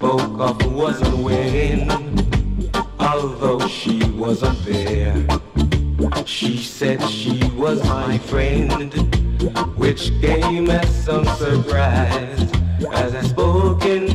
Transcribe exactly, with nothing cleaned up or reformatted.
spoke of wasn't winning, although she wasn't there. She said she was my friend, which came as some surprise, as I spoke in